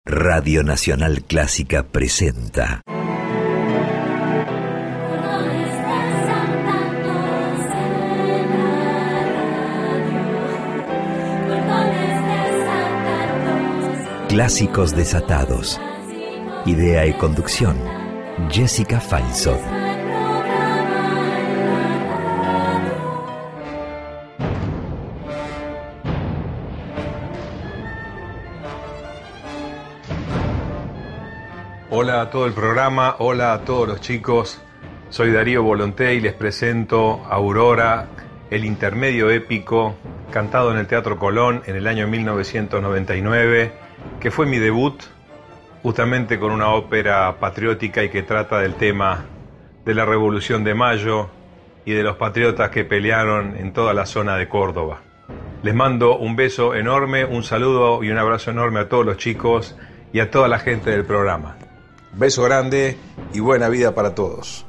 Radio Nacional Clásica presenta Clásicos Desatados. Idea y conducción, Jessica Feinsohn. Hola a todo el programa, hola a todos los chicos. Soy Darío Volonté y les presento Aurora, el intermedio épico, cantado en el Teatro Colón en el año 1999, que fue mi debut, justamente con una ópera patriótica y que trata del tema de la Revolución de Mayo y de los patriotas que pelearon en toda la zona de Córdoba. Les mando un beso enorme, un saludo y un abrazo enorme a todos los chicos y a toda la gente del programa. Beso grande y buena vida para todos.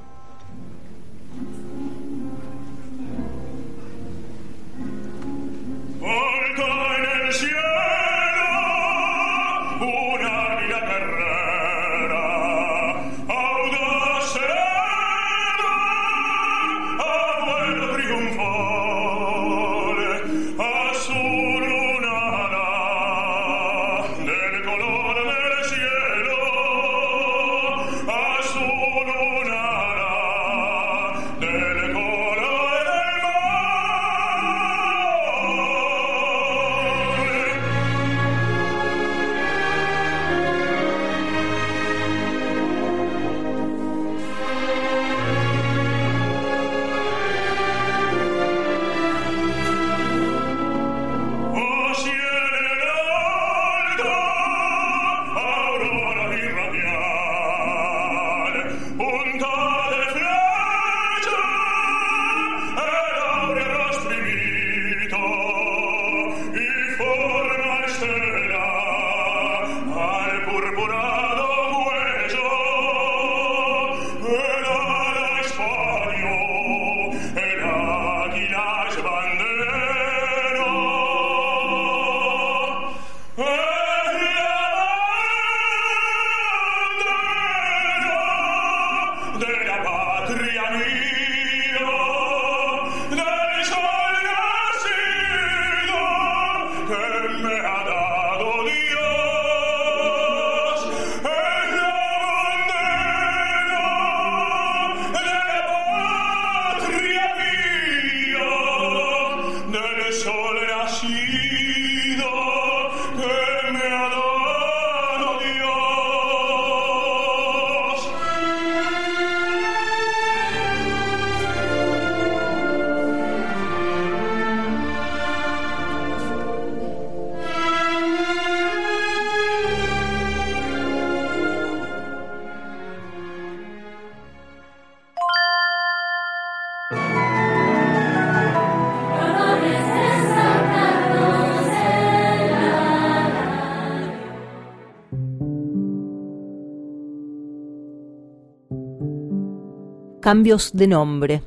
Cambios de nombre.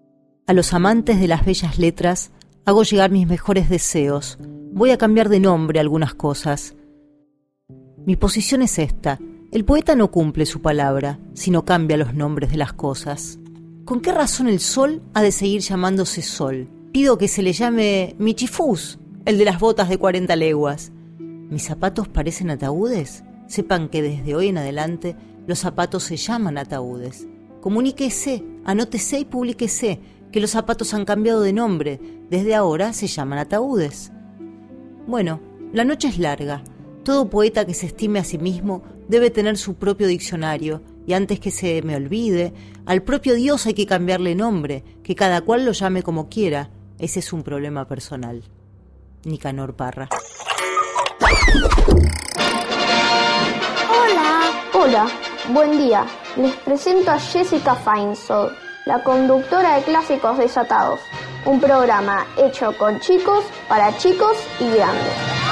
A los amantes de las bellas letras hago llegar mis mejores deseos. Voy a cambiar de nombre algunas cosas. Mi posición es esta. El poeta no cumple su palabra, sino cambia los nombres de las cosas. ¿Con qué razón el sol ha de seguir llamándose sol? Pido que se le llame Michifús, el de las botas de 40 leguas. ¿Mis zapatos parecen ataúdes? Sepan que desde hoy en adelante los zapatos se llaman ataúdes. Comuníquese, anótese y publíquese que los zapatos han cambiado de nombre. Desde ahora se llaman ataúdes. Bueno, la noche es larga. Todo poeta que se estime a sí mismo debe tener su propio diccionario. Y antes que se me olvide, al propio Dios hay que cambiarle nombre, que cada cual lo llame como quiera. Ese es un problema personal. Nicanor Parra. Hola, buen día. Les presento a Jessica Feinsohn, la conductora de Clásicos Desatados, un programa hecho con chicos, para chicos y grandes.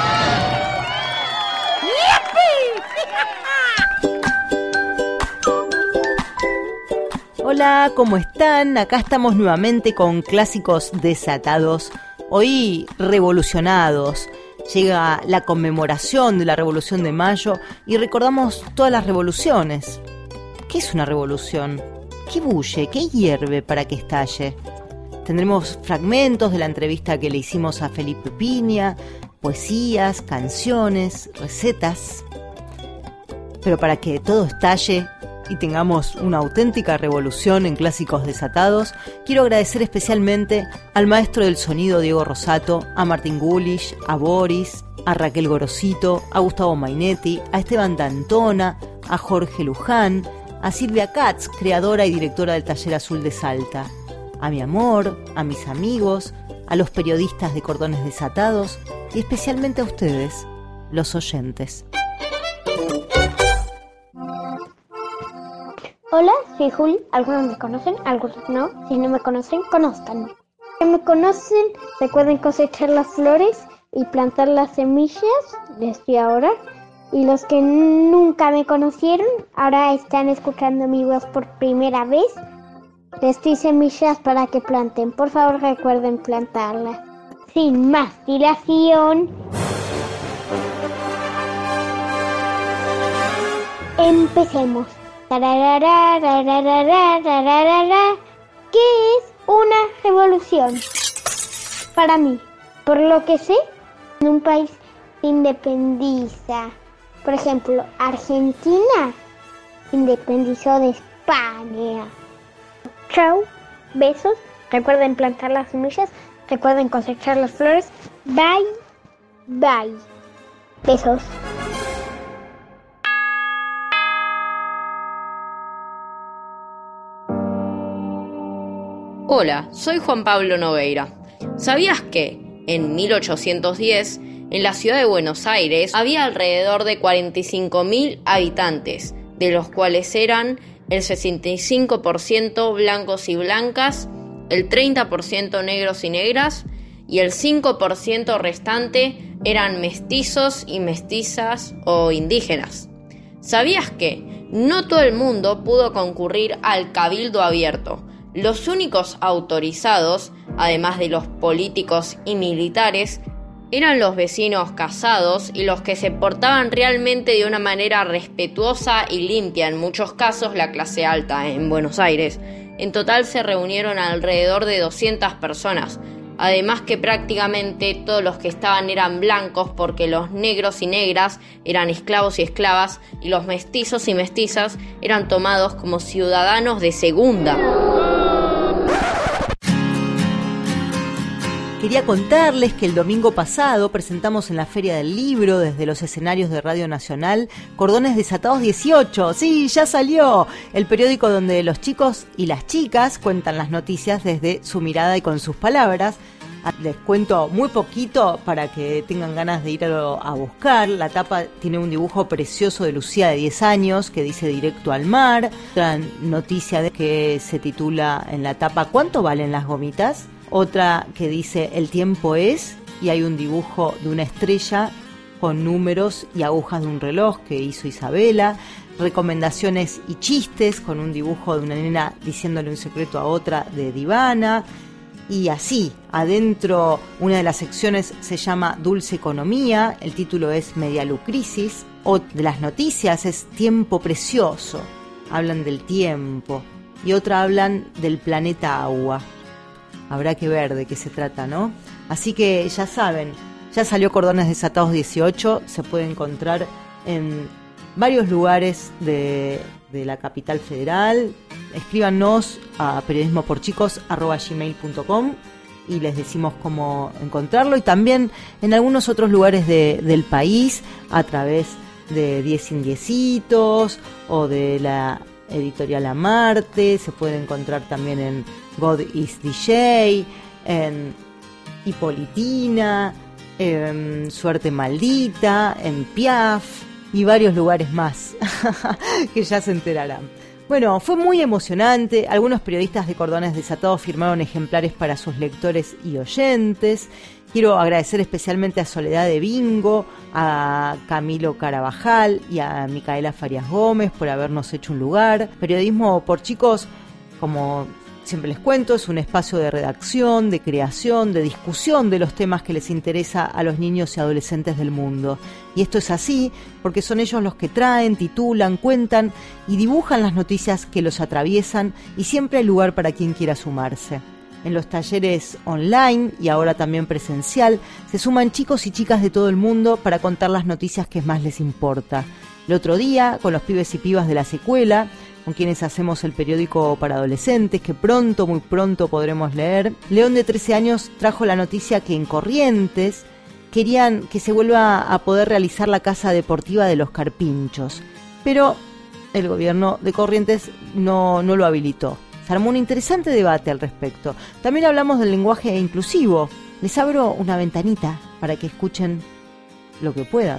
Hola, ¿cómo están? Acá estamos nuevamente con Clásicos Desatados, hoy revolucionados. Llega la conmemoración de la Revolución de Mayo y recordamos todas las revoluciones. ¿Qué es una revolución? ¿Qué bulle? ¿Qué hierve para que estalle? Tendremos fragmentos de la entrevista que le hicimos a Felipe Piña, poesías, canciones, recetas. Pero para que todo estalle y tengamos una auténtica revolución en Clásicos Desatados, quiero agradecer especialmente al maestro del sonido Diego Rosato, a Martín Gulish, a Boris, a Raquel Gorosito, a Gustavo Mainetti, a Esteban D'Antona, a Jorge Luján, a Silvia Katz, creadora y directora del Taller Azul de Salta, a mi amor, a mis amigos, a los periodistas de Cordones Desatados y especialmente a ustedes, los oyentes. Hola, soy Juli. Algunos me conocen, algunos no. Si no me conocen, conózcanme. Si me conocen, recuerden cosechar las flores y plantar las semillas, desde ahora. Y los que nunca me conocieron, ahora están escuchando mi voz por primera vez. Les doy semillas para que planten. Por favor, recuerden plantarlas. Sin más dilación, empecemos. ¿Qué es una revolución? Para mí, por lo que sé, en un país se independiza. Por ejemplo, Argentina se independizó de España. Chao, besos, recuerden plantar las semillas, recuerden cosechar las flores. Bye, bye. Besos. Hola, soy Juan Pablo Nogueira. ¿Sabías que, en 1810, en la ciudad de Buenos Aires había alrededor de 45.000 habitantes, de los cuales eran el 65% blancos y blancas, el 30% negros y negras, y el 5% restante eran mestizos y mestizas o indígenas? ¿Sabías que no todo el mundo pudo concurrir al Cabildo Abierto? Los únicos autorizados, además de los políticos y militares, eran los vecinos casados y los que se portaban realmente de una manera respetuosa y limpia, en muchos casos la clase alta en Buenos Aires. En total se reunieron alrededor de 200 personas, además que prácticamente todos los que estaban eran blancos porque los negros y negras eran esclavos y esclavas y los mestizos y mestizas eran tomados como ciudadanos de segunda. Quería contarles que el domingo pasado presentamos en la Feria del Libro, desde los escenarios de Radio Nacional, Cordones Desatados 18. ¡Sí, ya salió! El periódico donde los chicos y las chicas cuentan las noticias desde su mirada y con sus palabras. Les cuento muy poquito para que tengan ganas de ir a buscar. La tapa tiene un dibujo precioso de Lucía de 10 años que dice directo al mar. Otra noticia que se titula en la tapa ¿Cuánto valen las gomitas? Otra que dice el tiempo es, y hay un dibujo de una estrella con números y agujas de un reloj que hizo Isabela. Recomendaciones y chistes con un dibujo de una nena diciéndole un secreto a otra de Divana. Y así, adentro una de las secciones se llama Dulce Economía, el título es Medialucrisis. O de las noticias es Tiempo Precioso, hablan del tiempo. Y otra hablan del planeta agua. Habrá que ver de qué se trata, ¿no? Así que ya saben, ya salió Cordones Desatados 18, se puede encontrar en varios lugares de la capital federal. Escríbanos a periodismoporchicos@gmail.com y les decimos cómo encontrarlo, y también en algunos otros lugares del país a través de 10 Indiecitos o de la editorial Amarte. Se puede encontrar también en God is DJ, en Hipolitina, en Suerte Maldita, en Piaf y varios lugares más que ya se enterarán. Bueno, fue muy emocionante. Algunos periodistas de Cordones Desatados firmaron ejemplares para sus lectores y oyentes. Quiero agradecer especialmente a Soledad de Bingo, a Camilo Carabajal y a Micaela Farias Gómez por habernos hecho un lugar. Periodismo por Chicos, como siempre les cuento, es un espacio de redacción, de creación, de discusión de los temas que les interesa a los niños y adolescentes del mundo. Y esto es así porque son ellos los que traen, titulan, cuentan y dibujan las noticias que los atraviesan, y siempre hay lugar para quien quiera sumarse. En los talleres online y ahora también presencial se suman chicos y chicas de todo el mundo para contar las noticias que más les importa. El otro día, con los pibes y pibas de la secuela, con quienes hacemos el periódico para adolescentes, que pronto, muy pronto podremos leer, León, de 13 años, trajo la noticia que en Corrientes querían que se vuelva a poder realizar la casa deportiva de los Carpinchos, pero el gobierno de Corrientes no lo habilitó. Se armó un interesante debate al respecto. También hablamos del lenguaje inclusivo. Les abro una ventanita para que escuchen lo que puedan.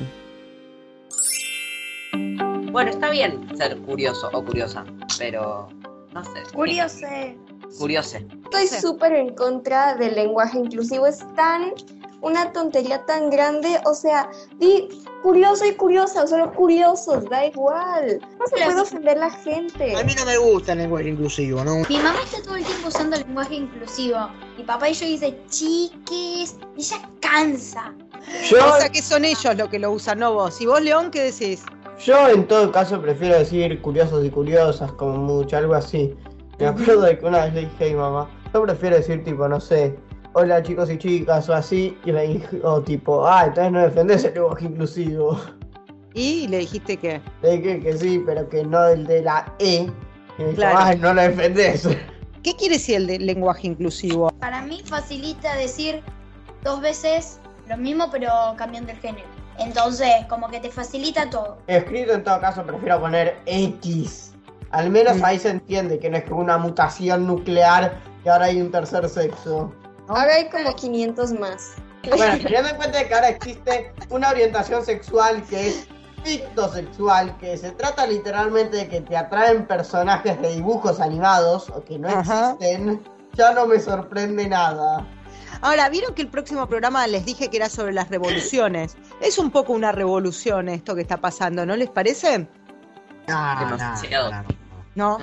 Bueno, está bien ser curioso o curiosa, pero no sé. Curiose. Estoy súper en contra del lenguaje inclusivo. Es una tontería tan grande. O sea, di curioso y curiosa, solo curiosos, da igual. No se puede ofender la gente. A mí no me gusta el lenguaje inclusivo, ¿no? Mi mamá está todo el tiempo usando el lenguaje inclusivo. Mi papá y yo dice chiques, y ella cansa. O sea que son ellos los que lo usan, no vos. ¿Y vos, León, qué decís? Yo en todo caso prefiero decir curiosos y curiosas, como mucho, algo así. Me acuerdo de que una vez le dije a mi mamá, yo prefiero decir tipo, no sé, hola chicos y chicas o así, y me dijo tipo, entonces no defendés el lenguaje inclusivo. ¿Y le dijiste qué? Le dije que sí, pero que no el de la E. Y me dijo, Claro. no lo defendés. ¿Qué quiere decir el de lenguaje inclusivo? Para mí facilita decir 2 veces lo mismo pero cambiando el género. Entonces, como que te facilita todo. Escrito en todo caso prefiero poner X. Al menos ahí se entiende que no es como una mutación nuclear que ahora hay un tercer sexo. Ahora hay como 500 más. Bueno, teniendo en cuenta que ahora existe una orientación sexual que es fictosexual, que se trata literalmente de que te atraen personajes de dibujos animados o que no existen, ya no me sorprende nada. Ahora, ¿vieron que el próximo programa les dije que era sobre las revoluciones? Es un poco una revolución esto que está pasando, ¿no les parece? Demasiado. ¿No?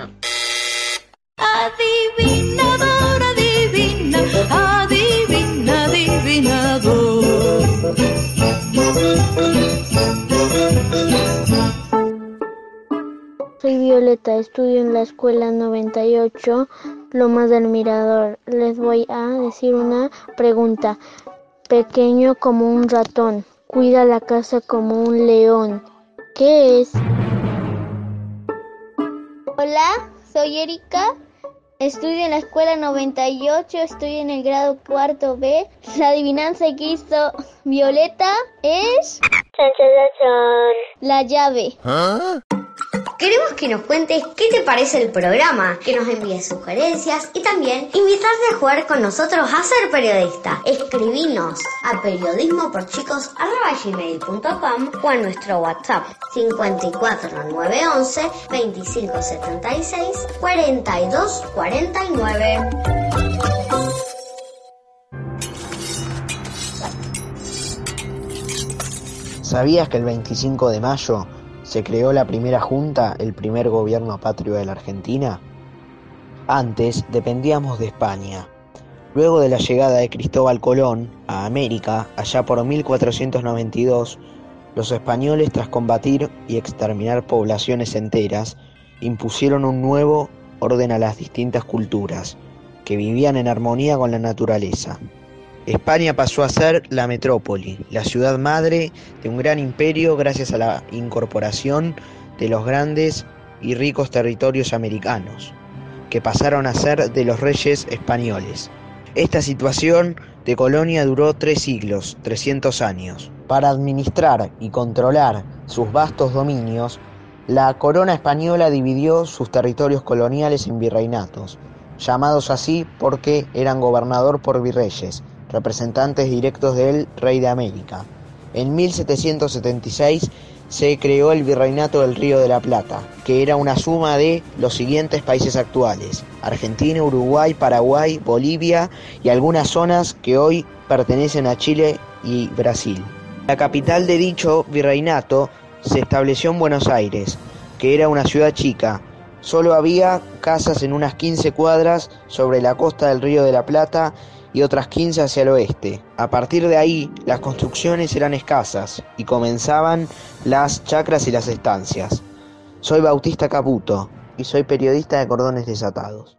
Adivinador, adivina, adivina, adivinador. Soy Violeta, estudio en la escuela 98, Lomas del Mirador. Les voy a decir una pregunta. Pequeño como un ratón, cuida la casa como un león. ¿Qué es? Hola, soy Erika. Estudio en la escuela 98, estoy en el grado 4 B. La adivinanza que hizo Violeta es... la llave. Queremos que nos cuentes qué te parece el programa, que nos envíes sugerencias y también invitarte a jugar con nosotros a ser periodista. Escribinos a periodismoporchicos@gmail.com o a nuestro WhatsApp 54911 2576 4249. ¿Sabías que el 25 de mayo se creó la primera junta, el primer gobierno patrio de la Argentina? Antes dependíamos de España. Luego de la llegada de Cristóbal Colón a América, allá por 1492, los españoles, tras combatir y exterminar poblaciones enteras, impusieron un nuevo orden a las distintas culturas, que vivían en armonía con la naturaleza. España pasó a ser la metrópoli, la ciudad madre de un gran imperio gracias a la incorporación de los grandes y ricos territorios americanos, que pasaron a ser de los reyes españoles. Esta situación de colonia duró 3 siglos, 300 años. Para administrar y controlar sus vastos dominios, la corona española dividió sus territorios coloniales en virreinatos, llamados así porque eran gobernados por virreyes, representantes directos del rey de América. En 1776 se creó el Virreinato del Río de la Plata, que era una suma de los siguientes países actuales: Argentina, Uruguay, Paraguay, Bolivia y algunas zonas que hoy pertenecen a Chile y Brasil. La capital de dicho virreinato se estableció en Buenos Aires, que era una ciudad chica, Solo había casas en unas 15 cuadras sobre la costa del Río de la Plata y otras 15 hacia el oeste. A partir de ahí, las construcciones eran escasas y comenzaban las chacras y las estancias. Soy Bautista Caputo y soy periodista de Cordones Desatados.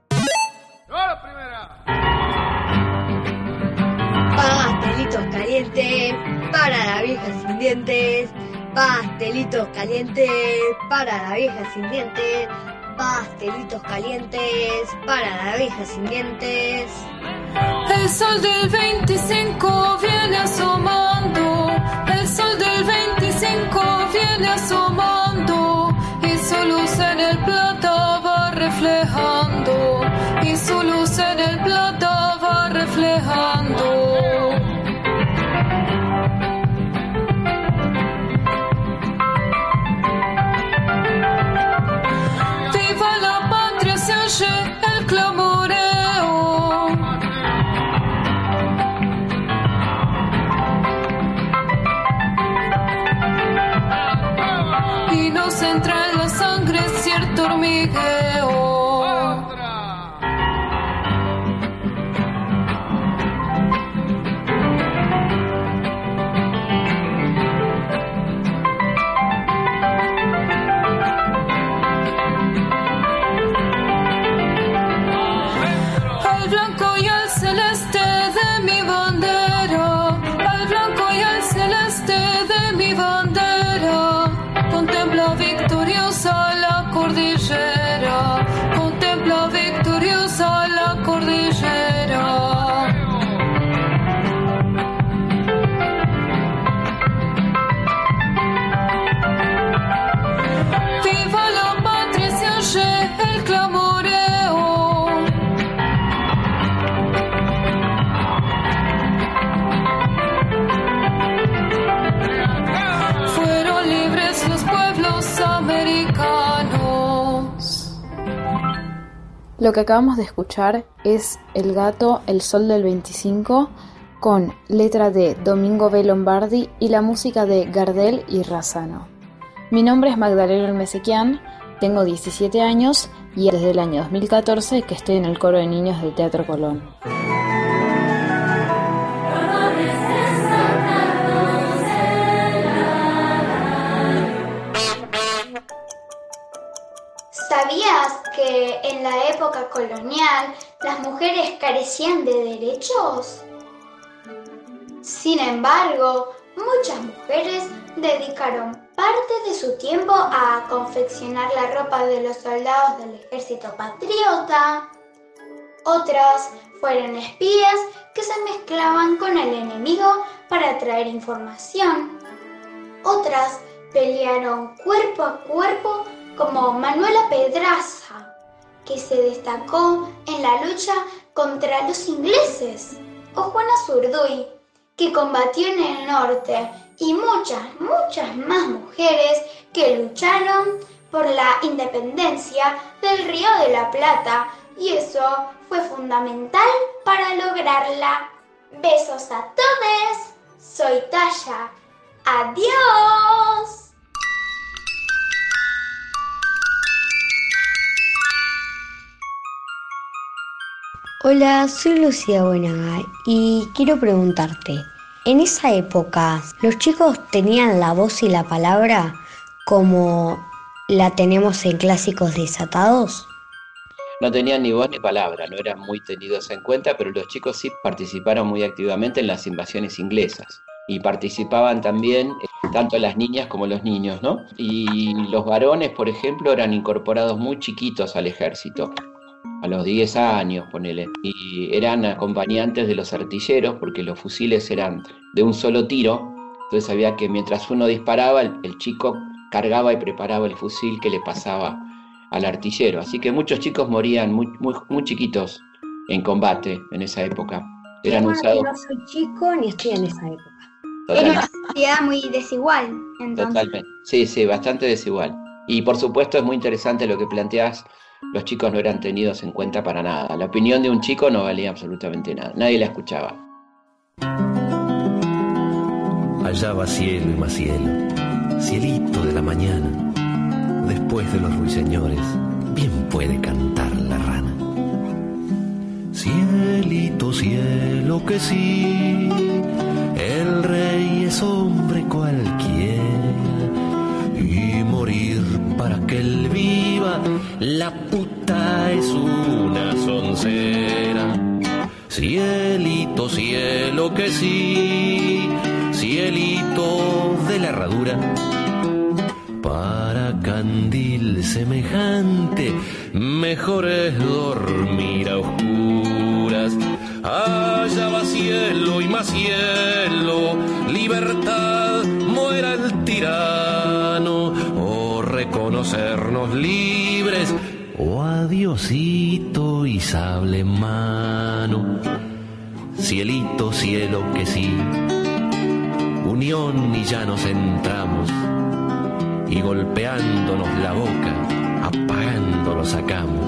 Pastelitos calientes para la vieja sin dientes. Pastelitos calientes para la vieja sin dientes. Pastelitos calientes para la vieja sin dientes. El sol del 25 viene asomando. El sol del 25 viene asomando. Y su luz en el plata va reflejando. Y su luz en el plata va reflejando. Viva la patria, se oye el clamoreo. Y nos entra en la sangre cierto hormigueo. Al blanco y al celeste de mi bandera, al blanco y al celeste de mi bandera, contempla victoriosa la cordillera, contempla victoriosa la cordillera. Viva la patria, se oye el clamoreo. Fueron libres los pueblos americanos. Lo que acabamos de escuchar es El gato, el sol del 25, con letra de Domingo B. Lombardi y la música de Gardel y Razzano. Mi nombre es Magdalena Almesequian, tengo 17 años y desde el año 2014 que estoy en el coro de niños del Teatro Colón. ¿Sabías que en la época colonial las mujeres carecían de derechos? Sin embargo, muchas mujeres dedicaron parte de su tiempo a confeccionar la ropa de los soldados del ejército patriota. Otras fueron espías que se mezclaban con el enemigo para traer información. Otras pelearon cuerpo a cuerpo como Manuela Pedraza, que se destacó en la lucha contra los ingleses, o Juana Zurduy, que combatió en el norte, y muchas más mujeres que lucharon por la independencia del Río de la Plata, y eso fue fundamental para lograrla. Besos a todos, soy Taya, adiós. Hola, soy Lucía Buenaga y quiero preguntarte, en esa época, ¿los chicos tenían la voz y la palabra como la tenemos en Clásicos Desatados? No tenían ni voz ni palabra, no eran muy tenidos en cuenta, pero los chicos sí participaron muy activamente en las invasiones inglesas. Y participaban también tanto las niñas como los niños, ¿no? Y los varones, por ejemplo, eran incorporados muy chiquitos al ejército. A los 10 años, ponele, y eran acompañantes de los artilleros porque los fusiles eran de un solo tiro, entonces había que mientras uno disparaba, el chico cargaba y preparaba el fusil que le pasaba al artillero, así que muchos chicos morían muy chiquitos en combate en esa época, eran usados... No soy chico ni estoy en esa época. Era una sociedad muy desigual, entonces. Totalmente, sí, bastante desigual, y por supuesto es muy interesante lo que planteás. Los chicos no eran tenidos en cuenta para nada. La opinión de un chico no valía absolutamente nada. Nadie la escuchaba. Allá va cielo y más cielo, cielito de la mañana, después de los ruiseñores, bien que sí, el rey es hombre cualquiera y morir para que él viva, la puta es una soncera. Cielito, cielo que sí, cielito de la herradura, para candil semejante, mejor es dormir a oscuras. Allá va cielo y más cielo, libertad, muera el tirano, o reconocernos libres, o adiosito y sable en mano. Cielito, cielo que sí, unión y ya nos entramos, y golpeándonos la boca, apagándolo sacamos.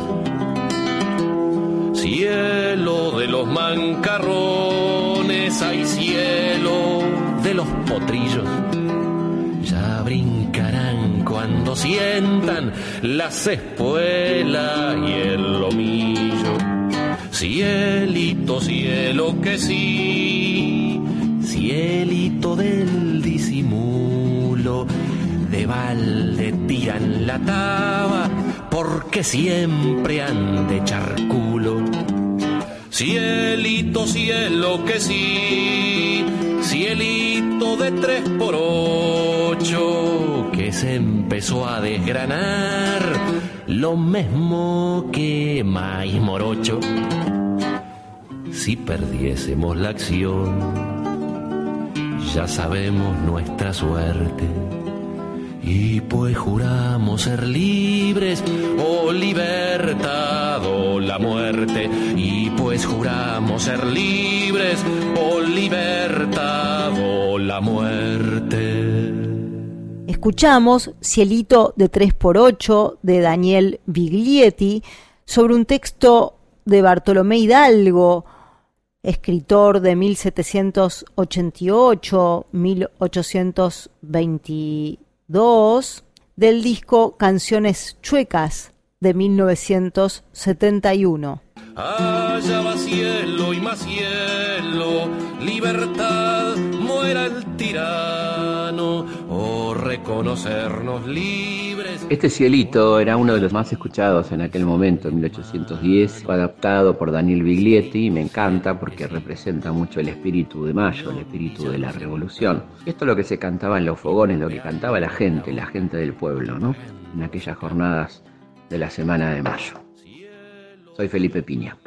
Cielo de los mancarrones, hay cielo de los potrillos, ya brincarán cuando sientan las espuelas y el lomillo. Cielito, cielo que sí, cielito del disimulo, de balde tiran la taba, porque siempre han de echar culo. Cielito, cielo que sí, cielito de 3x8, que se empezó a desgranar, lo mismo que maíz morocho. Si perdiésemos la acción, ya sabemos nuestra suerte, y pues juramos ser libres, o libertad o la muerte. Y pues juramos ser libres, o libertad o la muerte. Escuchamos Cielito de 3x8 de Daniel Biglietti, sobre un texto de Bartolomé Hidalgo, escritor de 1788-1822, del disco Canciones Chuecas de 1971. Allá va cielo y más cielo, libertad, muera el tirano, o reconocernos libres. Este cielito era uno de los más escuchados en aquel momento, en 1810, fue adaptado por Daniel Biglietti y me encanta porque representa mucho el espíritu de Mayo, el espíritu de la revolución. Esto es lo que se cantaba en los fogones, lo que cantaba la gente del pueblo, ¿no? En aquellas jornadas de la Semana de Mayo. Soy Felipe Piña.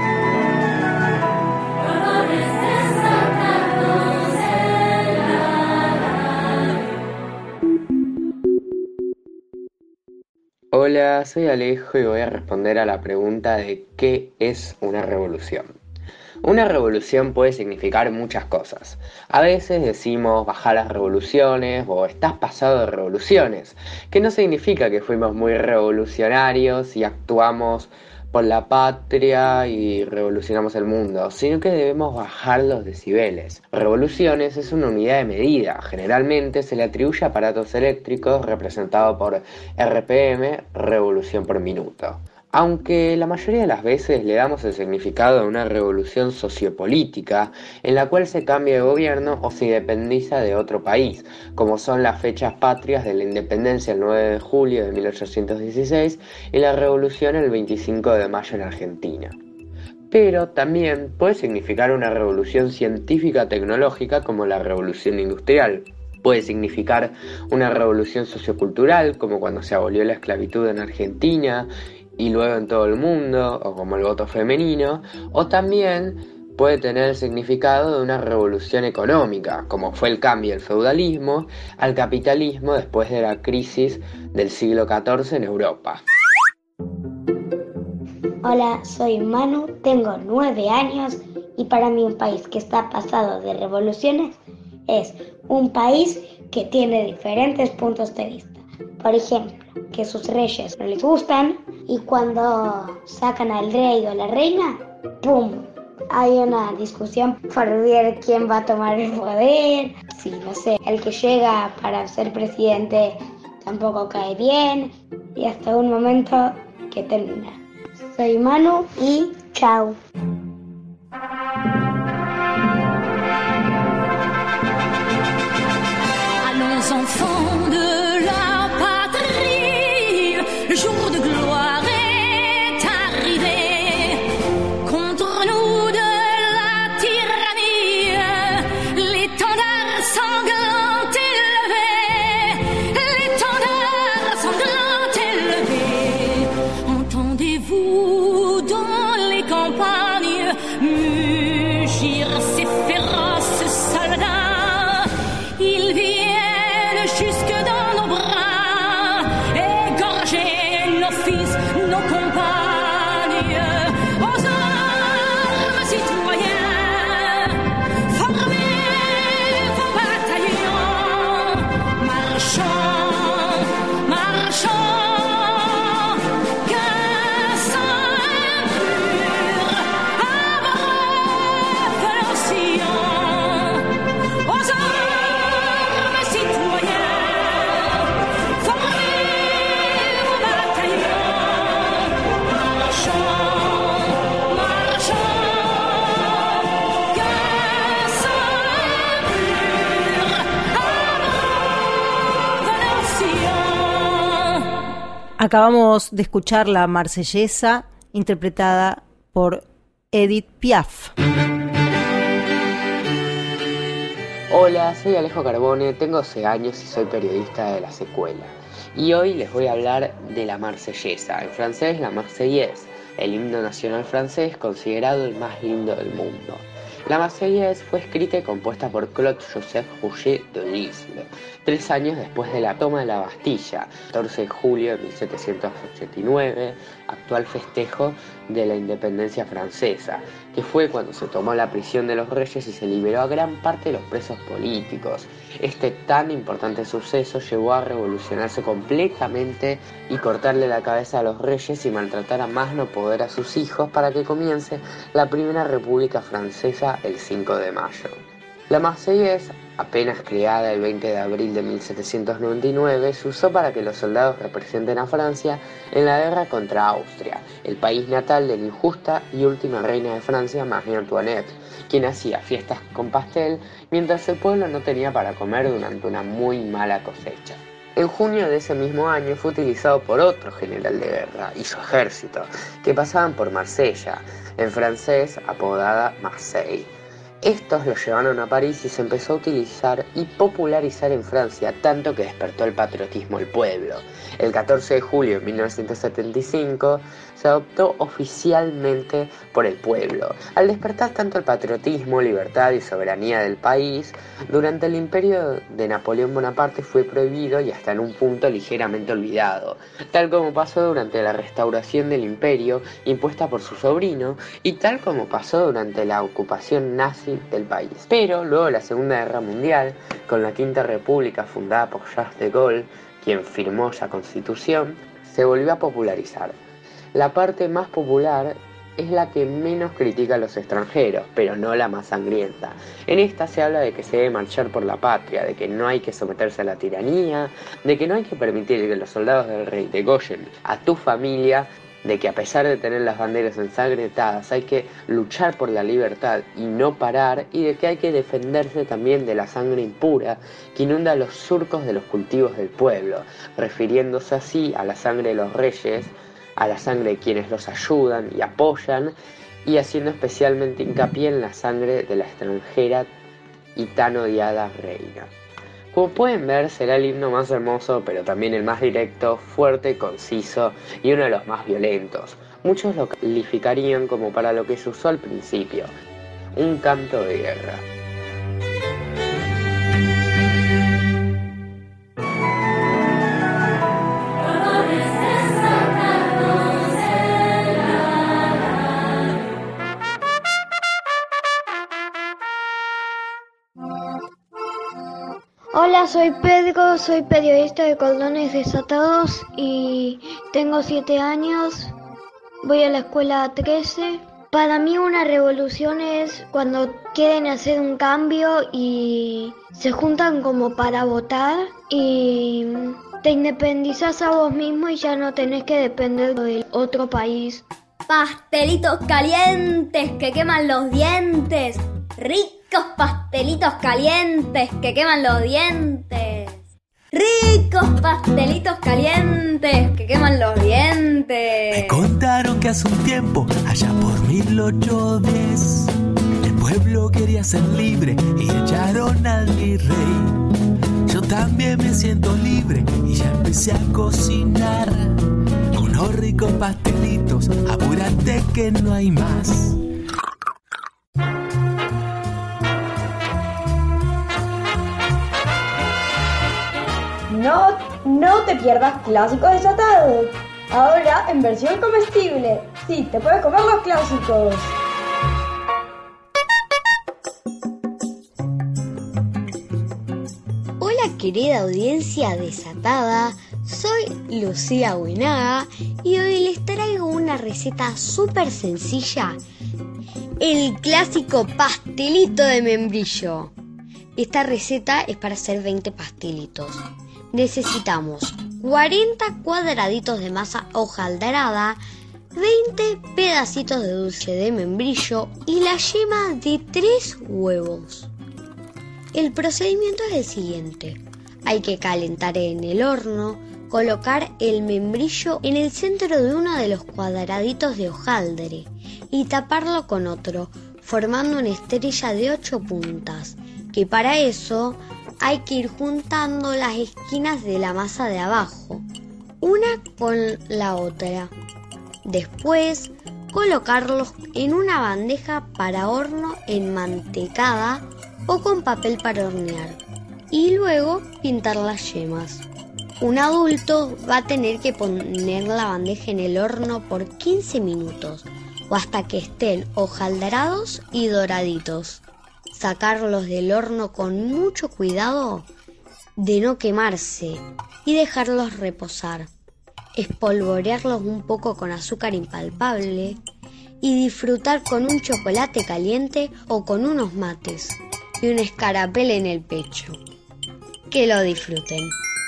Hola, soy Alejo y voy a responder a la pregunta de ¿qué es una revolución? Una revolución puede significar muchas cosas. A veces decimos bajar las revoluciones o estás pasado de revoluciones, que no significa que fuimos muy revolucionarios y actuamos por la patria y revolucionamos el mundo, sino que debemos bajar los decibeles. Revoluciones es una unidad de medida, generalmente se le atribuye a aparatos eléctricos representado por RPM, revolución por minuto. Aunque la mayoría de las veces le damos el significado de una revolución sociopolítica en la cual se cambia de gobierno o se independiza de otro país, como son las fechas patrias de la independencia el 9 de julio de 1816 y la revolución el 25 de mayo en Argentina. Pero también puede significar una revolución científica tecnológica como la revolución industrial. Puede significar una revolución sociocultural como cuando se abolió la esclavitud en Argentina y luego en todo el mundo, o como el voto femenino, o también puede tener el significado de una revolución económica, como fue el cambio del feudalismo al capitalismo después de la crisis del siglo XIV en Europa. Hola, soy Manu, tengo 9 años y para mí un país que está pasado de revoluciones es un país que tiene diferentes puntos de vista. Por ejemplo, que sus reyes no les gustan y cuando sacan al rey o a la reina, ¡pum!, hay una discusión por ver quién va a tomar el poder. Sí, no sé, el que llega para ser presidente tampoco cae bien y hasta un momento que termina. Soy Manu y chao. jour de gloire est arrivé. Contre nous de la tyrannie, l'étendard sanglant élevé, l'étendard sanglant élevé. Entendez-vous dans les campagnes mugir ces féroces soldats? Ils viennent jusque dans nos bras, égorger nos fils, nos compagnes. Aux armes, citoyens, formez vos bataillons. Marchons, marchons, qu'un sang impur abreuve l'océan. Aux armes, citoyens, formez vos bataillons. Marchons, marchons, qu'un sang impur abreuve l'océan. Acabamos de escuchar la Marsellesa, interpretada por Edith Piaf. Hola, soy Alejo Carbone, tengo 12 años y soy periodista de La Secuela. Y hoy les voy a hablar de la Marsellesa, en francés la Marseillaise, el himno nacional francés considerado el más lindo del mundo. La Marseillaise fue escrita y compuesta por Claude-Joseph Rouget de Lisle, 3 años después de la toma de la Bastilla, 14 de julio de 1789, actual festejo de la independencia francesa, que fue cuando se tomó la prisión de los reyes y se liberó a gran parte de los presos políticos. Este tan importante suceso llevó a revolucionarse completamente y cortarle la cabeza a los reyes y maltratar a más no poder a sus hijos para que comience la primera república francesa el 5 de mayo. La Marseillaise, apenas creada el 20 de abril de 1799, se usó para que los soldados representen a Francia en la guerra contra Austria, el país natal de la injusta y última reina de Francia, Marie Antoinette, quien hacía fiestas con pastel mientras el pueblo no tenía para comer durante una muy mala cosecha. En junio de ese mismo año fue utilizado por otro general de guerra y su ejército, que pasaban por Marsella, en francés apodada Marseille. Estos lo llevaron a París y se empezó a utilizar y popularizar en Francia, tanto que despertó el patriotismo del pueblo. El 14 de julio de 1975 se adoptó oficialmente por el pueblo. Al despertar tanto el patriotismo, libertad y soberanía del país, durante el imperio de Napoleón Bonaparte fue prohibido y hasta en un punto ligeramente olvidado, tal como pasó durante la restauración del imperio impuesta por su sobrino y tal como pasó durante la ocupación nazi del país. Pero luego de la Segunda Guerra Mundial, con la Quinta República fundada por Charles de Gaulle, quien firmó la Constitución, se volvió a popularizar. La parte más popular es la que menos critica a los extranjeros, pero no la más sangrienta. En esta se habla de que se debe marchar por la patria, de que no hay que someterse a la tiranía, de que no hay que permitir que los soldados del rey degollen a tu familia, de que a pesar de tener las banderas ensangrentadas hay que luchar por la libertad y no parar, y de que hay que defenderse también de la sangre impura que inunda los surcos de los cultivos del pueblo, refiriéndose así a la sangre de los reyes, a la sangre de quienes los ayudan y apoyan, y haciendo especialmente hincapié en la sangre de la extranjera y tan odiada reina. Como pueden ver, será el himno más hermoso, pero también el más directo, fuerte, conciso y uno de los más violentos. Muchos lo calificarían como para lo que se usó al principio, un canto de guerra. Hola, soy Pedro, soy periodista de Cordones Desatados y tengo 7 años, voy a la escuela 13. Para mí una revolución es cuando quieren hacer un cambio y se juntan como para votar y te independizas a vos mismo y ya no tenés que depender de otro país. Pastelitos calientes que queman los dientes. Ricos pastelitos calientes que queman los dientes. Ricos pastelitos calientes que queman los dientes. calientes. Me contaron que hace un tiempo, allá por 1810, el pueblo quería ser libre y echaron al virrey. Yo también me siento libre y ya empecé a cocinar unos ricos pastelitos, apúrate que no hay más. No te pierdas Clásicos Desatados. Ahora en versión comestible. Sí, te puedes comer los clásicos. Hola querida audiencia desatada, soy Lucía Buenaga y hoy les traigo una receta súper sencilla. El clásico pastelito de membrillo. Esta receta es para hacer 20 pastelitos. Necesitamos 40 cuadraditos de masa hojaldrada, 20 pedacitos de dulce de membrillo y la yema de 3 huevos. El procedimiento es el siguiente. Hay que calentar en el horno, colocar el membrillo en el centro de uno de los cuadraditos de hojaldre y taparlo con otro, formando una estrella de 8 puntas, que para eso hay que ir juntando las esquinas de la masa de abajo, una con la otra. Después, colocarlos en una bandeja para horno enmantecada o con papel para hornear y luego pintar las yemas. Un adulto va a tener que poner la bandeja en el horno por 15 minutos o hasta que estén hojaldrados y doraditos. Sacarlos del horno con mucho cuidado de no quemarse y dejarlos reposar. Espolvorearlos un poco con azúcar impalpable y disfrutar con un chocolate caliente o con unos mates y un escarapel en el pecho. Que lo disfruten.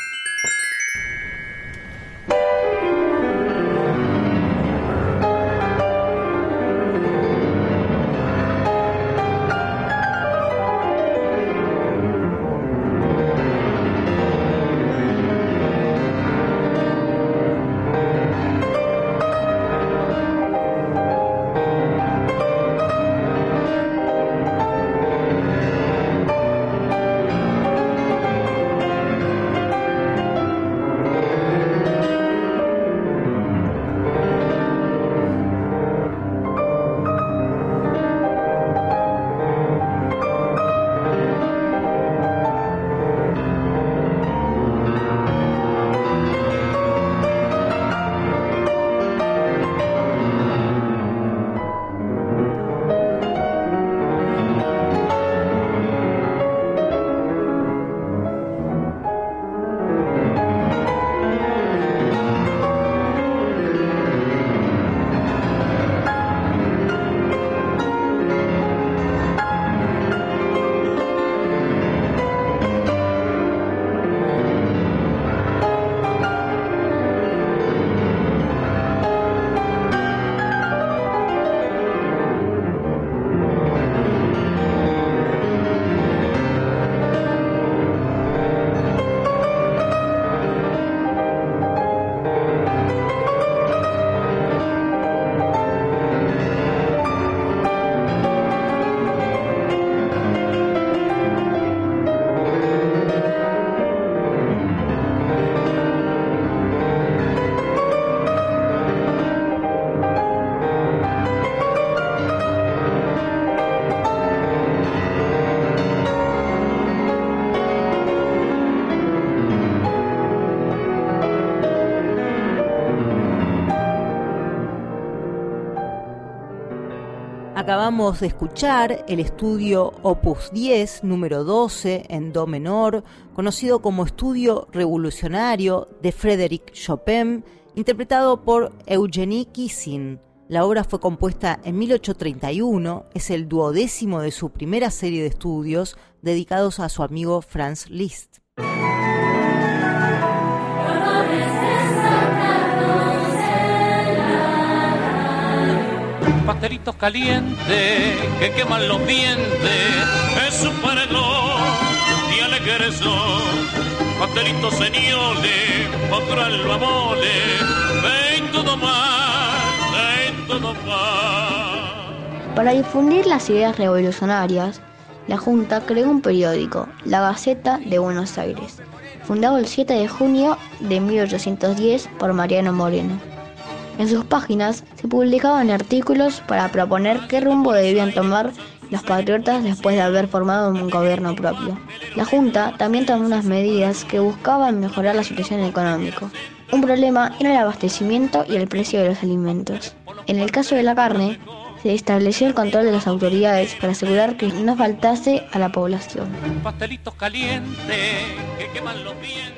Acabamos de escuchar el estudio Opus 10, número 12, en Do menor, conocido como Estudio Revolucionario de Frédéric Chopin, interpretado por Eugenie Kissin. La obra fue compuesta en 1831, es el 12º de su primera serie de estudios dedicados a su amigo Franz Liszt. Pastelitos calientes que queman los dientes, es un paredón y alegreso. Pastelitos señores, otro alba mole, ven todo más. va. Para difundir las ideas revolucionarias, la Junta creó un periódico, La Gaceta de Buenos Aires, fundado el 7 de junio de 1810 por Mariano Moreno. En sus páginas se publicaban artículos para proponer qué rumbo debían tomar los patriotas después de haber formado un gobierno propio. La Junta también tomó unas medidas que buscaban mejorar la situación económica. Un problema era el abastecimiento y el precio de los alimentos. En el caso de la carne, se estableció el control de las autoridades para asegurar que no faltase a la población. Pastelitos calientes que queman los dientes.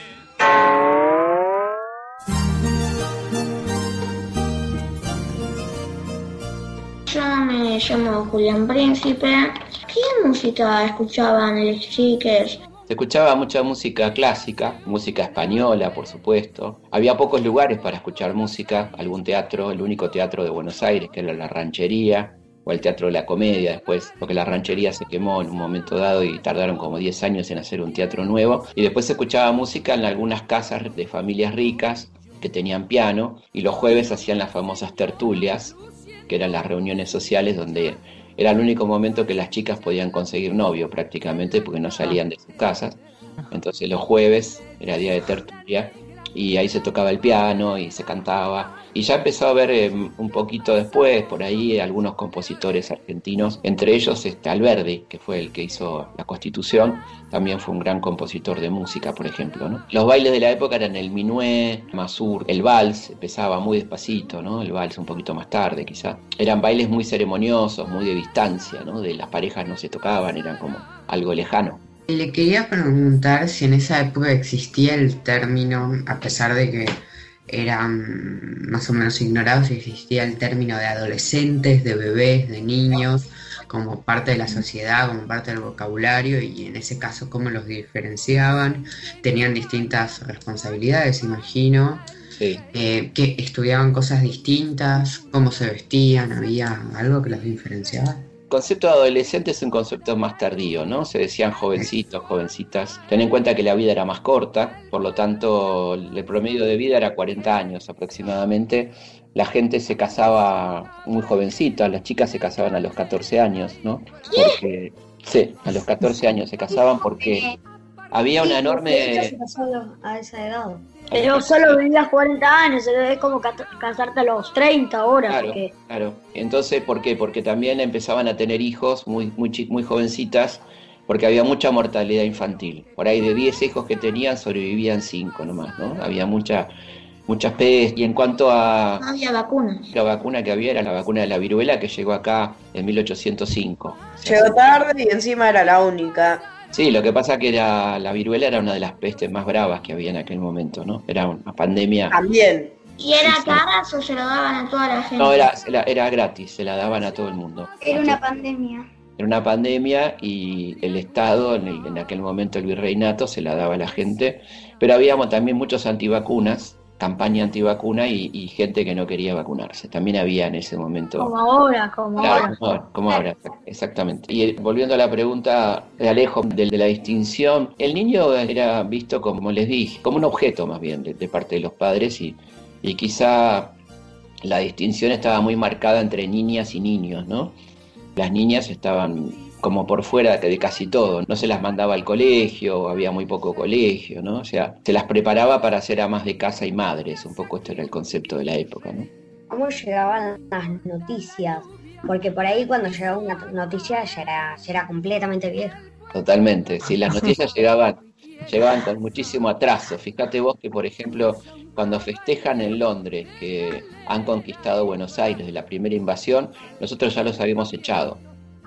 Yo me llamo Julián Príncipe. ¿Qué música escuchaban los chiques? Se escuchaba mucha música clásica, música española, por supuesto. Había pocos lugares para escuchar música, algún teatro, el único teatro de Buenos Aires, que era la Ranchería, o el Teatro de la Comedia después, porque la Ranchería se quemó en un momento dado y tardaron como 10 años en hacer un teatro nuevo. Y después se escuchaba música en algunas casas de familias ricas que tenían piano, y los jueves hacían las famosas tertulias, que eran las reuniones sociales donde era el único momento que las chicas podían conseguir novio prácticamente porque no salían de sus casas. Entonces los jueves era día de tertulia y ahí se tocaba el piano y se cantaba. Y ya empezó a haber un poquito después, por ahí, algunos compositores argentinos, entre ellos Alberdi, que fue el que hizo la Constitución, también fue un gran compositor de música, por ejemplo, ¿no? Los bailes de la época eran el minué, mazur, el vals, empezaba muy despacito, ¿no? El vals un poquito más tarde, quizá. Eran bailes muy ceremoniosos, muy de distancia, ¿no? De las parejas no se tocaban, eran como algo lejano. Le quería preguntar si en esa época existía el término, a pesar de que eran más o menos ignorados, si existía el término de adolescentes, de bebés, de niños, como parte de la sociedad, como parte del vocabulario, y en ese caso cómo los diferenciaban. Tenían distintas responsabilidades, imagino. Sí. Que estudiaban cosas distintas, cómo se vestían, había algo que los diferenciaba. El concepto de adolescente es un concepto más tardío, ¿no? Se decían jovencitos, jovencitas. Ten en cuenta que la vida era más corta, por lo tanto el promedio de vida era 40 años aproximadamente. La gente se casaba muy jovencita, las chicas se casaban a los 14 años, ¿no? Porque, sí, a los 14 años se casaban porque había una enorme... Se casó a esa edad. Pero solo vivías 40 años, es como casarte a los 30 ahora. Claro, porque... claro. Entonces, ¿por qué? Porque también empezaban a tener hijos muy jovencitas, porque había mucha mortalidad infantil. Por ahí de 10 hijos que tenían, sobrevivían 5 nomás, ¿no? Había muchas pestes. Y en cuanto a... No había vacunas. La vacuna que había era la vacuna de la viruela, que llegó acá en 1805. Llegó tarde y encima era la única. Sí, lo que pasa que la viruela era una de las pestes más bravas que había en aquel momento, ¿no? Era una pandemia. También. ¿Y era cara o se lo daban a toda la gente? No, era gratis, se la daban a todo el mundo. Era una pandemia. Era una pandemia y el Estado, en aquel momento el virreinato, se la daba a la gente, pero habíamos también muchos antivacunas, campaña antivacuna y gente que no quería vacunarse. También había en ese momento. Como ahora, claro, como ahora, exactamente. Y volviendo a la pregunta de Alejo, de la distinción, el niño era visto, como les dije, como un objeto más bien de parte de los padres y quizá la distinción estaba muy marcada entre niñas y niños, ¿no? Las niñas estaban como por fuera de casi todo, no se las mandaba al colegio, había muy poco colegio, ¿no? O sea, se las preparaba para ser amas de casa y madres, un poco este era el concepto de la época, ¿no? ¿Cómo llegaban las noticias? Porque por ahí cuando llegaba una noticia ya era completamente vieja. Totalmente, sí, las noticias llegaban con muchísimo atraso. Fíjate vos que, por ejemplo, cuando festejan en Londres que han conquistado Buenos Aires de la primera invasión, nosotros ya los habíamos echado.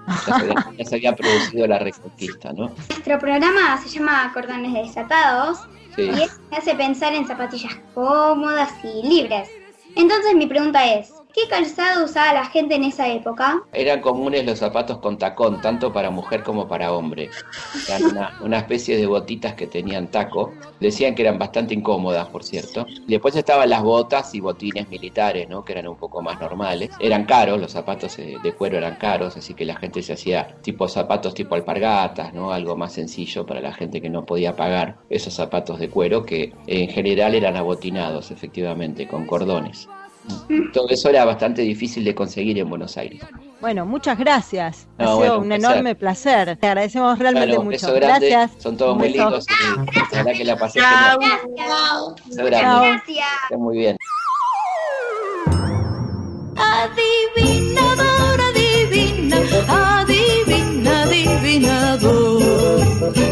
Ya se había producido la reconquista, ¿no? Nuestro programa se llama Cordones Desatados, sí. Y eso me hace pensar en zapatillas cómodas y libres. Entonces mi pregunta es, ¿qué calzado usaba la gente en esa época? Eran comunes los zapatos con tacón, tanto para mujer como para hombre. Eran una especie de botitas que tenían taco. Decían que eran bastante incómodas, por cierto. Y después estaban las botas y botines militares, ¿no? Que eran un poco más normales. Eran caros, los zapatos de cuero eran caros, así que la gente se hacía zapatos tipo alpargatas, ¿no? Algo más sencillo para la gente que no podía pagar esos zapatos de cuero, que en general eran abotinados, efectivamente, con cordones. todo eso era bastante difícil de conseguir en Buenos Aires. Bueno, muchas gracias. No, Ha sido bueno, un un placer. enorme placer. Te agradecemos realmente Bueno, un mucho. beso grande, Gracias. son todos Un muy beso. lindos y la verdad que la pasé Chao. genial. Beso grande. Chao. Está muy bien. Adivinador, adivina, adivina, adivinador.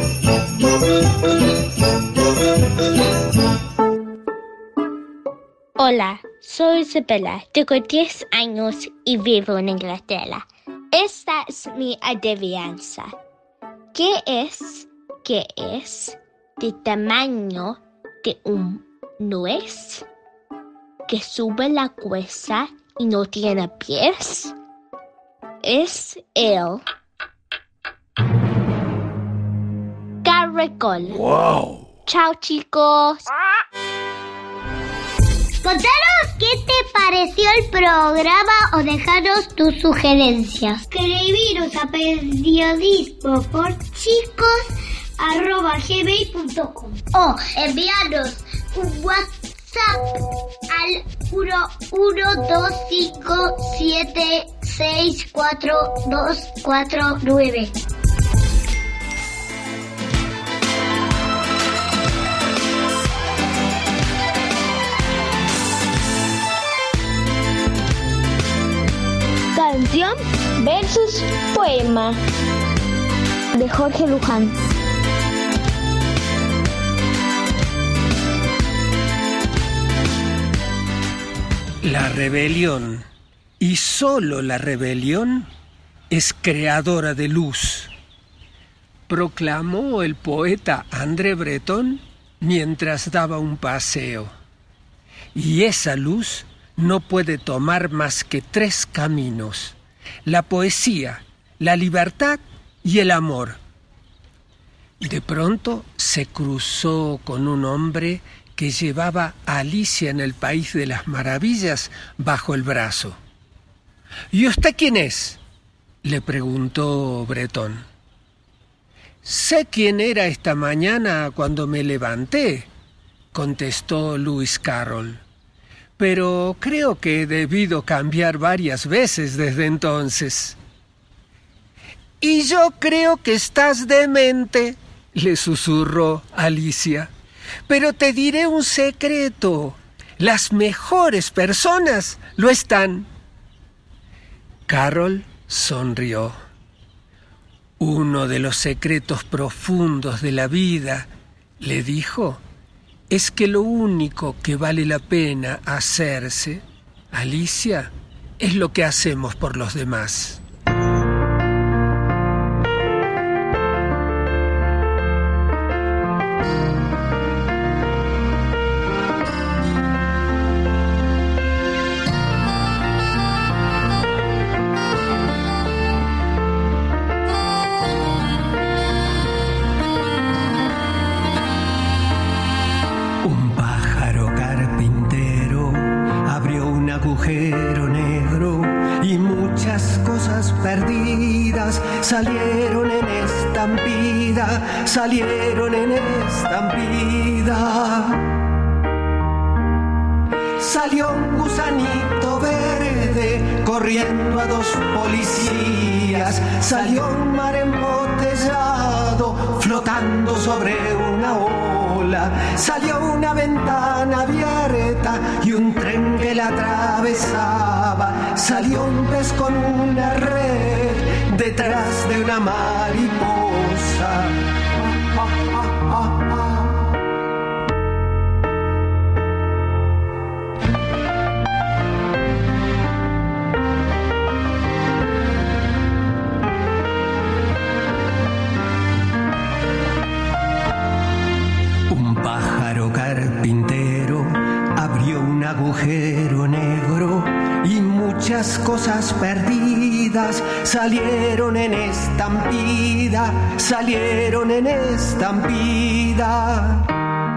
Hola, soy Isabela, tengo 10 años y vivo en Inglaterra. Esta es mi adivinanza. ¿Qué es de tamaño de un nuez que sube la cuesta y no tiene pies? Es el caracol. ¡Wow! Chao, chicos. Contanos qué te pareció el programa o dejaros tus sugerencias. Escribiros a periodismoporchicos@gmail.com o enviarnos un WhatsApp al 11257642249. Canción versus poema de Jorge Luján. La rebelión, y solo la rebelión, es creadora de luz, proclamó el poeta André Breton mientras daba un paseo. Y esa luz no puede tomar más que 3 caminos: la poesía, la libertad y el amor. De pronto se cruzó con un hombre que llevaba a Alicia en el País de las Maravillas bajo el brazo. ¿Y usted quién es?, le preguntó Breton. Sé quién era esta mañana cuando me levanté, contestó Lewis Carroll. Pero creo que he debido cambiar varias veces desde entonces. Y yo creo que estás demente, le susurró Alicia. Pero te diré un secreto: las mejores personas lo están. Carroll sonrió. Uno de los secretos profundos de la vida, le dijo, es que lo único que vale la pena hacerse, Alicia, es lo que hacemos por los demás. Salieron en estampida, salieron en estampida. Salió un gusanito verde corriendo a 2 policías. Salió un mar embotellado flotando sobre una ola. Salió una ventana abierta y un tren que la atravesaba. Salió un pez con una red detrás de una mariposa. Un pájaro carpintero abrió un agujero negro y muchas cosas perdidas salieron en estampida, salieron en estampida.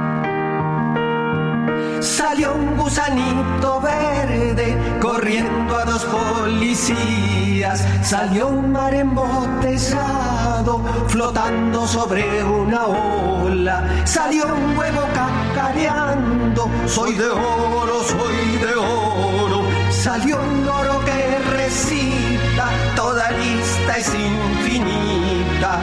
Salió un gusanito verde corriendo a 2 policías. Salió un mar embotellado flotando sobre una ola. Salió un huevo cacareando, soy de oro, soy de oro. salió un loro que recita, toda lista es infinita.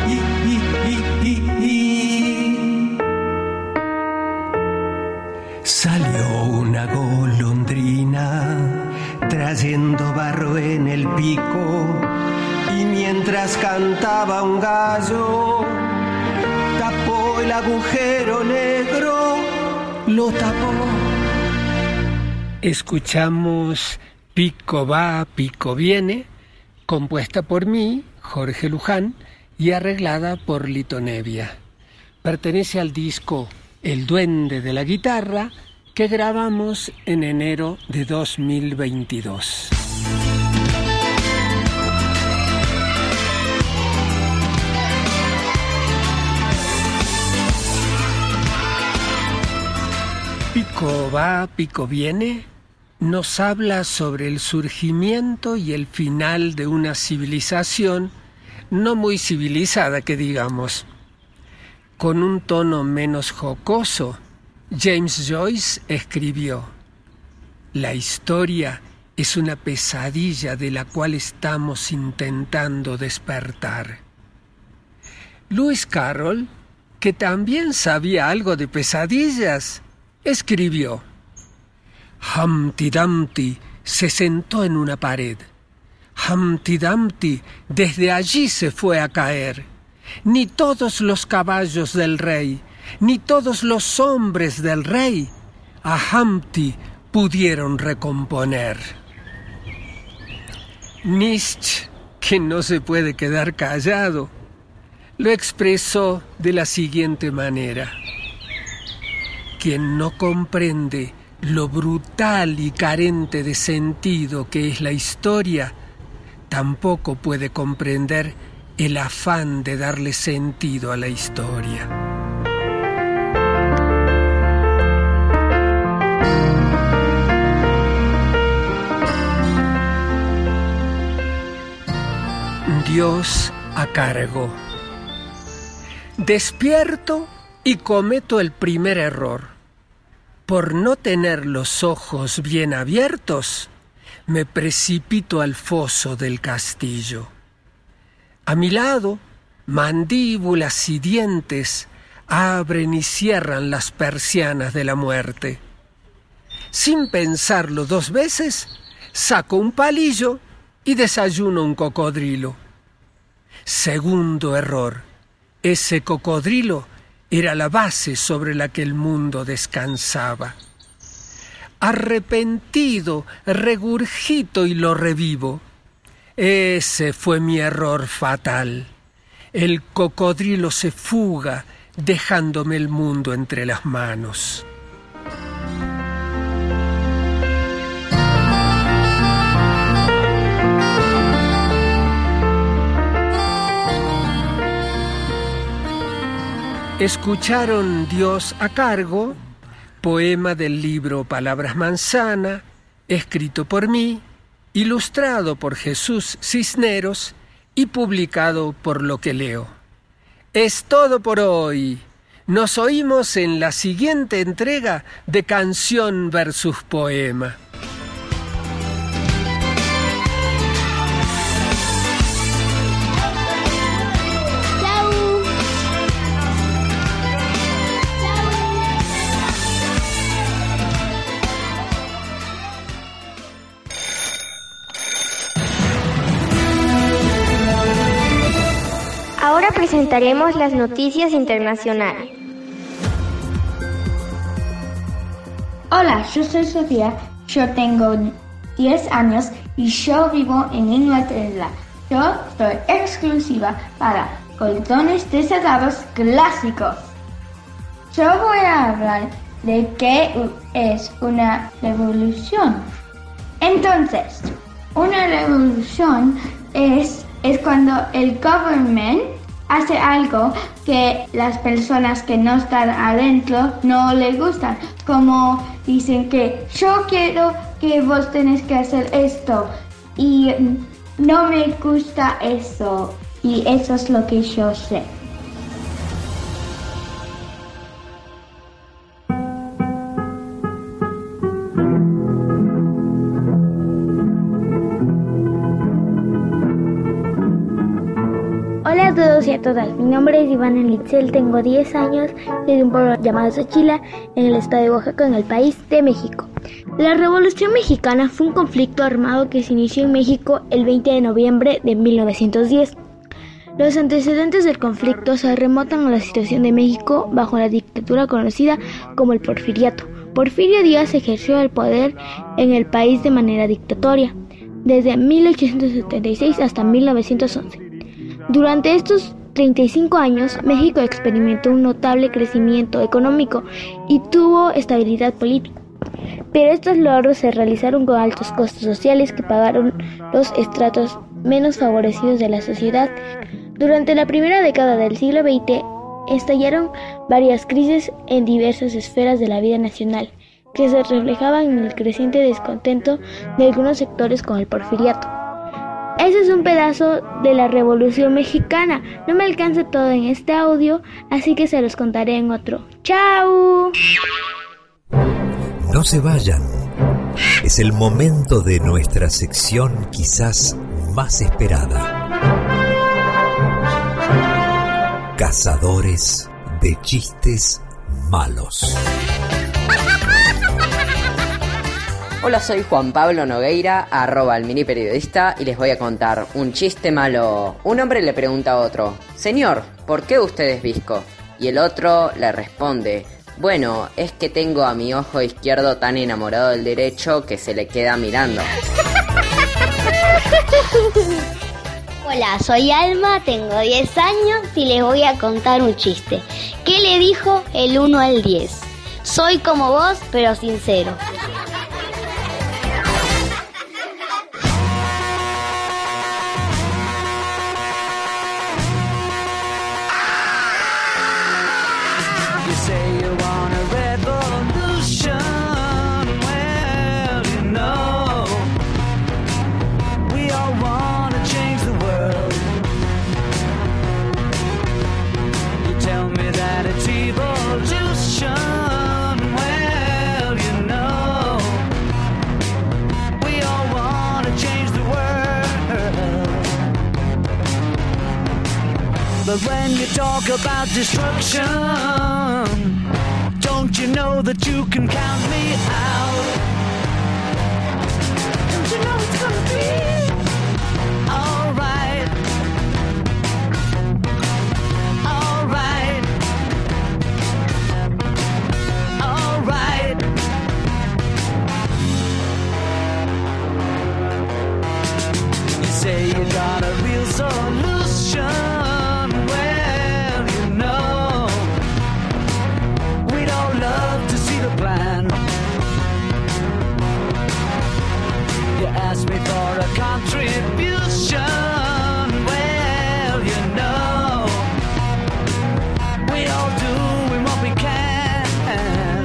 Salió una golondrina trayendo barro en el pico, y mientras cantaba un gallo, tapó el agujero negro, lo tapó. Escuchamos Pico va, Pico viene, compuesta por mí, Jorge Luján, y arreglada por Lito Nevia. Pertenece al disco El Duende de la Guitarra, que grabamos en enero de 2022. Pico va, Pico viene, nos habla sobre el surgimiento y el final de una civilización no muy civilizada, que digamos. Con un tono menos jocoso, James Joyce escribió: la historia es una pesadilla de la cual estamos intentando despertar. Lewis Carroll, que también sabía algo de pesadillas, escribió: Humpty Dumpty se sentó en una pared. Humpty Dumpty desde allí se fue a caer. Ni todos los caballos del rey, ni todos los hombres del rey a Humpty pudieron recomponer. Nietzsche, que no se puede quedar callado, lo expresó de la siguiente manera: quien no comprende lo brutal y carente de sentido que es la historia, tampoco puede comprender el afán de darle sentido a la historia. Dios a cargo. Despierto y cometo el primer error. Por no tener los ojos bien abiertos, me precipito al foso del castillo. A mi lado, mandíbulas y dientes abren y cierran las persianas de la muerte. Sin pensarlo dos veces, saco un palillo y desayuno un cocodrilo. Segundo error, ese cocodrilo era la base sobre la que el mundo descansaba. Arrepentido, regurgito y lo revivo. Ese fue mi error fatal. El cocodrilo se fuga, dejándome el mundo entre las manos. Escucharon Dios a cargo, poema del libro Palabras Manzana, escrito por mí, ilustrado por Jesús Cisneros y publicado por Lo que Leo. Es todo por hoy. Nos oímos en la siguiente entrega de Canción versus Poema. Ahora presentaremos las noticias internacionales. Hola, yo soy Sofía, yo tengo 10 años y yo vivo en Inglaterra. Yo soy exclusiva para Coltones Desatados Clásicos. Yo voy a hablar de qué es una revolución. Entonces, una revolución es cuando el government hace algo que las personas que no están adentro no les gustan. Como dicen que yo quiero que vos tenés que hacer esto y no me gusta eso. Y eso es lo que yo sé. todos y a todas. Mi nombre es Ivana Litzel, tengo 10 años, soy de un pueblo llamado Xochila, en el estado de Oaxaca, en el país de México. La Revolución Mexicana fue un conflicto armado que se inició en México el 20 de noviembre de 1910. Los antecedentes del conflicto se remontan a la situación de México bajo la dictadura conocida como el Porfiriato. Porfirio Díaz ejerció el poder en el país de manera dictatoria, desde 1876 hasta 1911. Durante estos 35 años, México experimentó un notable crecimiento económico y tuvo estabilidad política. Pero estos logros se realizaron con altos costos sociales que pagaron los estratos menos favorecidos de la sociedad. Durante la primera década del siglo XX, estallaron varias crisis en diversas esferas de la vida nacional, que se reflejaban en el creciente descontento de algunos sectores con el porfiriato. Ese es un pedazo de la Revolución Mexicana. No me alcanza todo en este audio, así que se los contaré en otro. ¡Chao! No se vayan. Es el momento de nuestra sección quizás más esperada. Cazadores de chistes malos. Hola, soy Juan Pablo Nogueira, @el mini periodista, y les voy a contar un chiste malo. Un hombre le pregunta a otro: Señor, ¿por qué usted es visco? Y el otro le responde: Bueno, es que tengo a mi ojo izquierdo tan enamorado del derecho que se le queda mirando. Hola, soy Alma, tengo 10 años y les voy a contar un chiste. ¿Qué le dijo el 1 al 10? Soy como vos, pero sincero. But when you talk about destruction, don't you know that you can count me out? Don't you know it's gonna be alright? Alright. Alright. You say you got a real solution. Ask me for a contribution. Well, you know, we all doing what we can.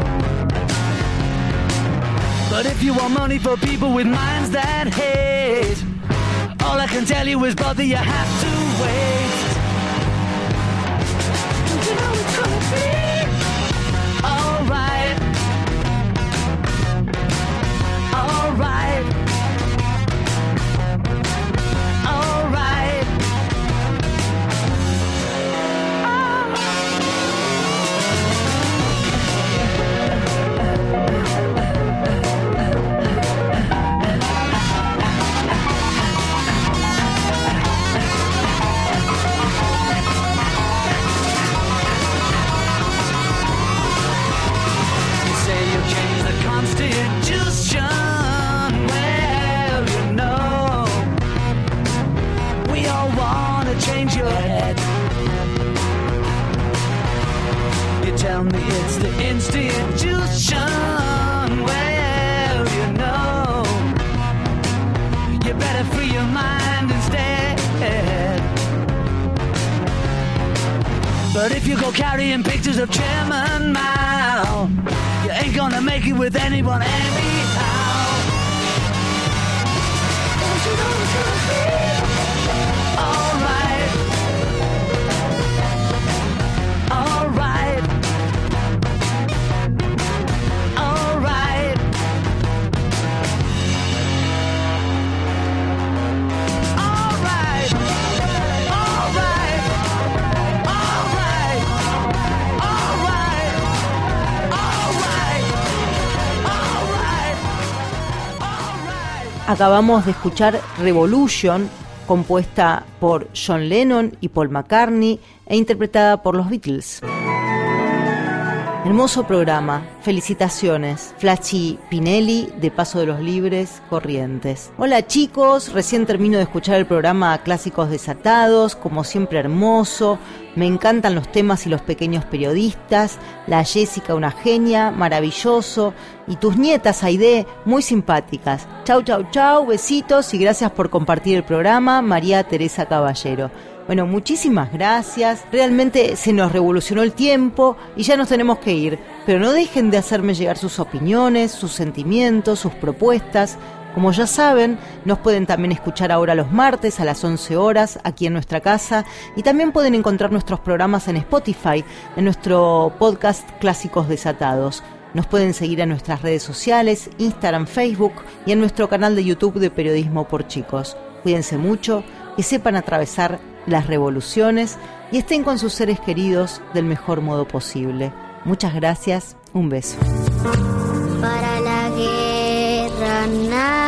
But if you want money for people with minds that hate, all I can tell you is, brother, you have to wait. Don't you know it's gonna be alright? Alright. Tell me it's the institution. Well, you know, you better free your mind instead. But if you go carrying pictures of Chairman Mao, you ain't gonna make it with anyone anyhow. Don't you know it's gonna be alright? Alright. Alright. acabamos de escuchar Revolution, compuesta por John Lennon y Paul McCartney e interpretada por los Beatles. Hermoso programa, felicitaciones. Flachi Pinelli, de Paso de los Libres, Corrientes. Hola chicos, recién termino de escuchar el programa Clásicos Desatados, como siempre hermoso. Me encantan los temas y los pequeños periodistas. La Jessica, una genia, maravilloso. Y tus nietas, Aide, muy simpáticas. Chau, chau, chau, besitos y gracias por compartir el programa. María Teresa Caballero. Bueno, muchísimas gracias. Realmente se nos revolucionó el tiempo y ya nos tenemos que ir. Pero no dejen de hacerme llegar sus opiniones, sus sentimientos, sus propuestas. Como ya saben, nos pueden también escuchar ahora los martes a las 11 horas aquí en nuestra casa y también pueden encontrar nuestros programas en Spotify, en nuestro podcast Clásicos Desatados. Nos pueden seguir en nuestras redes sociales, Instagram, Facebook y en nuestro canal de YouTube de Periodismo por Chicos. Cuídense mucho, que sepan atravesar las revoluciones y estén con sus seres queridos del mejor modo posible. Muchas gracias, un beso. Para la guerra